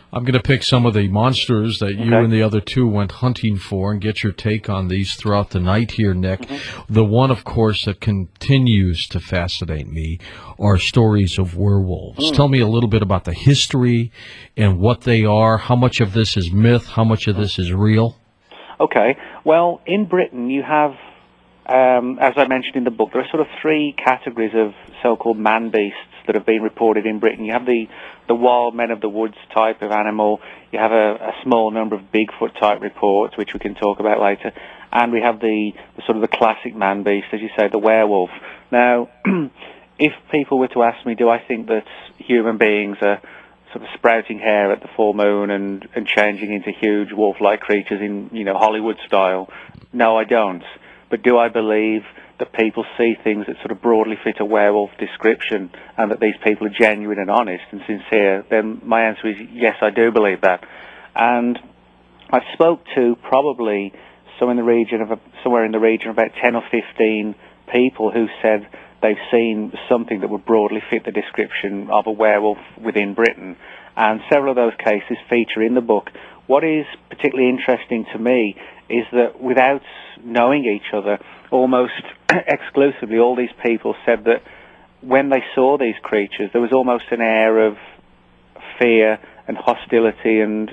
I'm going to pick some of the monsters that you Okay. and the other two went hunting for and get your take on these throughout the night here, Nick. Mm-hmm. The one, of course, that continues to fascinate me are stories of werewolves. Tell me a little bit about the history and what they are, how much of this is myth, how much of this is real. Okay. Well, in Britain, you have, as I mentioned in the book, there are sort of three categories of so-called man-beasts that have been reported in Britain. You have the wild men of the woods type of animal. You have a small number of Bigfoot type reports, which we can talk about later. And we have the sort of the classic man-beast, as you say, the werewolf. Now, if people were to ask me, do I think that human beings are sort of sprouting hair at the full moon and changing into huge wolf-like creatures in, Hollywood style? No, I don't. But do I believe that people see things that sort of broadly fit a werewolf description and that these people are genuine and honest and sincere? Then my answer is yes, I do believe that. And I spoke to probably somewhere in the region of about 10 or 15 people who said they've seen something that would broadly fit the description of a werewolf within Britain. And several of those cases feature in the book. What is particularly interesting to me is that without knowing each other, almost exclusively all these people said that when they saw these creatures, there was almost an air of fear and hostility and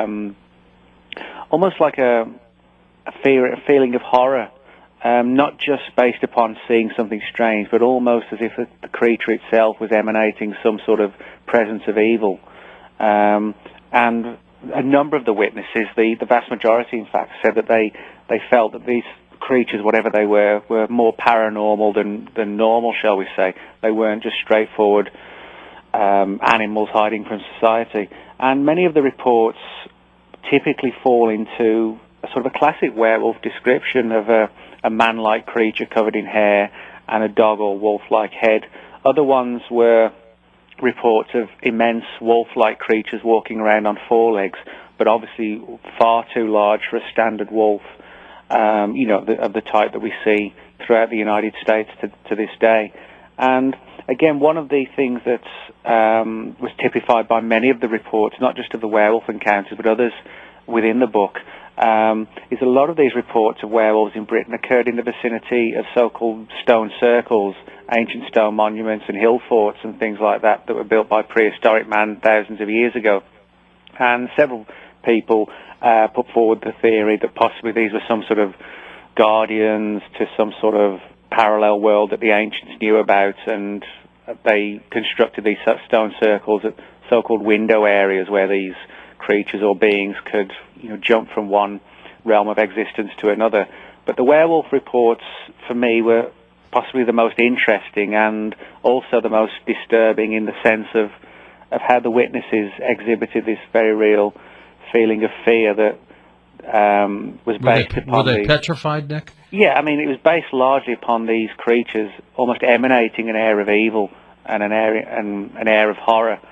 almost like a feeling of horror. Not just based upon seeing something strange, but almost as if the creature itself was emanating some sort of presence of evil. And a number of the witnesses, the vast majority in fact, said that they felt that these creatures, whatever they were more paranormal than normal, shall we say. They weren't just straightforward animals hiding from society. And many of the reports typically fall into a sort of a classic werewolf description of a man-like creature covered in hair and a dog or wolf-like head. Other ones were reports of immense wolf-like creatures walking around on four legs, but obviously far too large for a standard wolf, of the type that we see throughout the United States to this day. And again, one of the things that was typified by many of the reports, not just of the werewolf encounters, but others within the book, is a lot of these reports of werewolves in Britain occurred in the vicinity of so-called stone circles, ancient stone monuments and hill forts and things like that were built by prehistoric man thousands of years ago. And several people put forward the theory that possibly these were some sort of guardians to some sort of parallel world that the ancients knew about, and they constructed these stone circles at so-called window areas where these creatures or beings could jump from one realm of existence to another. But the werewolf reports, for me, were possibly the most interesting and also the most disturbing in the sense of how the witnesses exhibited this very real feeling of fear that was based upon... Were they petrified, Nick? Yeah, I mean, it was based largely upon these creatures almost emanating an air of evil and an air of horror.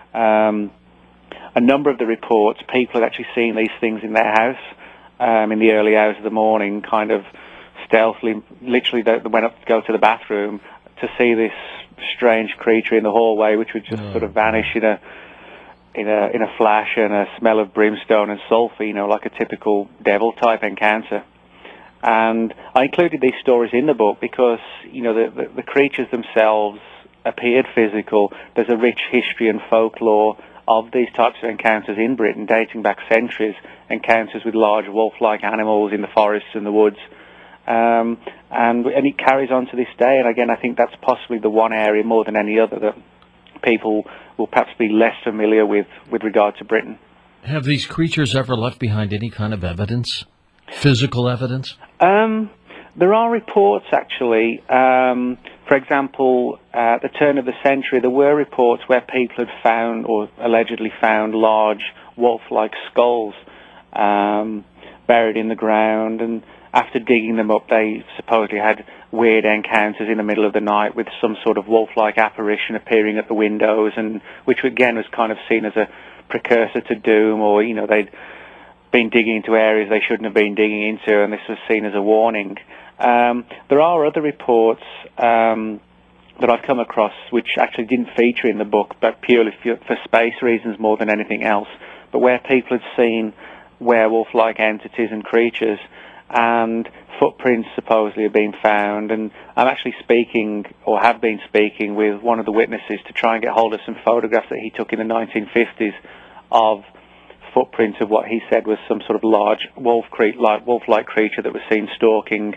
A number of the reports, people had actually seen these things in their house in the early hours of the morning, kind of stealthily, literally they went up to go to the bathroom to see this strange creature in the hallway, which would just sort of vanish in a flash and a smell of brimstone and sulphur, like a typical devil-type encounter. And I included these stories in the book because, the creatures themselves appeared physical. There's a rich history and folklore of these types of encounters in Britain, dating back centuries, encounters with large wolf-like animals in the forests and the woods. And it carries on to this day. And again, I think that's possibly the one area more than any other that people will perhaps be less familiar with regard to Britain. Have these creatures ever left behind any kind of evidence? Physical evidence? There are reports, actually. For example, at the turn of the century, there were reports where people had found, or allegedly found, large wolf-like skulls buried in the ground, and after digging them up, they supposedly had weird encounters in the middle of the night with some sort of wolf-like apparition appearing at the windows, and which again was kind of seen as a precursor to doom, or they'd been digging into areas they shouldn't have been digging into, and this was seen as a warning. There are other reports that I've come across which actually didn't feature in the book, but purely for space reasons more than anything else. but where people had seen werewolf-like entities and creatures, and footprints supposedly have been found. And I'm actually speaking, or have been speaking, with one of the witnesses to try and get hold of some photographs that he took in the 1950s of footprints of what he said was some sort of large wolf-like creature that was seen stalking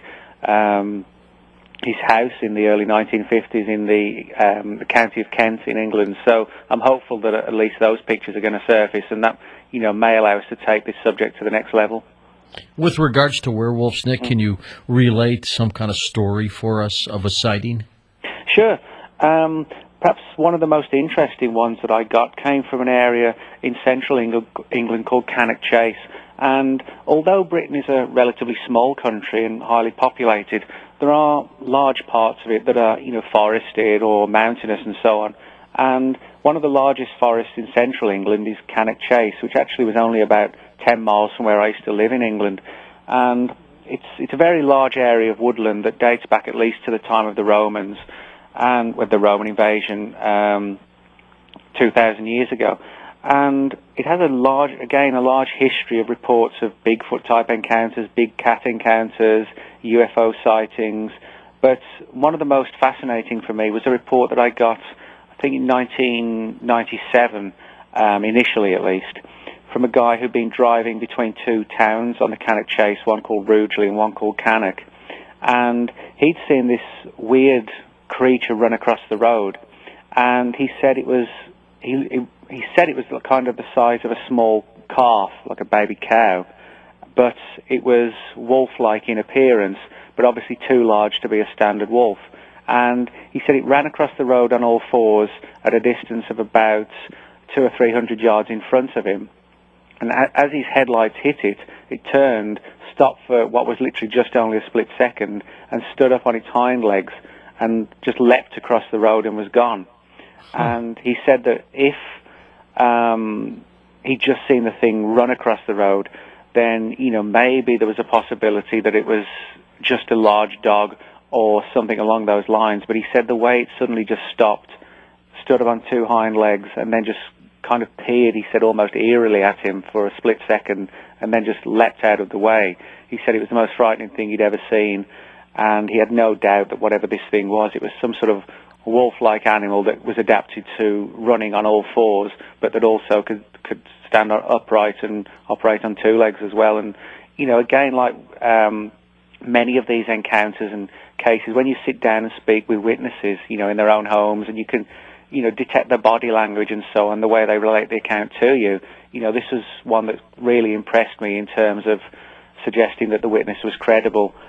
his house in the early 1950s in the county of Kent in England. So I'm hopeful that at least those pictures are going to surface, and that may allow us to take this subject to the next level. With regards to werewolves, Nick, can you relate some kind of story for us of a sighting? Sure. Perhaps one of the most interesting ones that I got came from an area in central England called Cannock Chase. And although Britain is a relatively small country and highly populated, there are large parts of it that are, forested or mountainous and so on. And one of the largest forests in central England is Cannock Chase, which actually was only about 10 miles from where I used to live in England. And it's a very large area of woodland that dates back at least to the time of the Romans, and with the Roman invasion 2,000 years ago. And it has a large history of reports of Bigfoot-type encounters, big cat encounters, UFO sightings. But one of the most fascinating for me was a report that I got, I think in 1997, initially at least, from a guy who'd been driving between two towns on the Cannock Chase, one called Rugeley and one called Cannock. And he'd seen this weird creature run across the road, and he said it was kind of the size of a small calf, like a baby cow, but it was wolf-like in appearance, but obviously too large to be a standard wolf. And he said it ran across the road on all fours at a distance of about 200 or 300 yards in front of him. And as his headlights hit it, it turned, stopped for what was literally just only a split second, and stood up on its hind legs and just leapt across the road and was gone. And he said that if he'd just seen the thing run across the road, then, maybe there was a possibility that it was just a large dog or something along those lines. But he said the way it suddenly just stopped, stood up on two hind legs, and then just kind of peered, he said, almost eerily at him for a split second, and then just leapt out of the way. He said it was the most frightening thing he'd ever seen. And he had no doubt that whatever this thing was, it was some sort of wolf-like animal that was adapted to running on all fours, but that also could stand upright and operate on two legs as well. And, again, like many of these encounters and cases, when you sit down and speak with witnesses, in their own homes, and you can, detect their body language and so on, the way they relate the account to you, this was one that really impressed me in terms of suggesting that the witness was credible.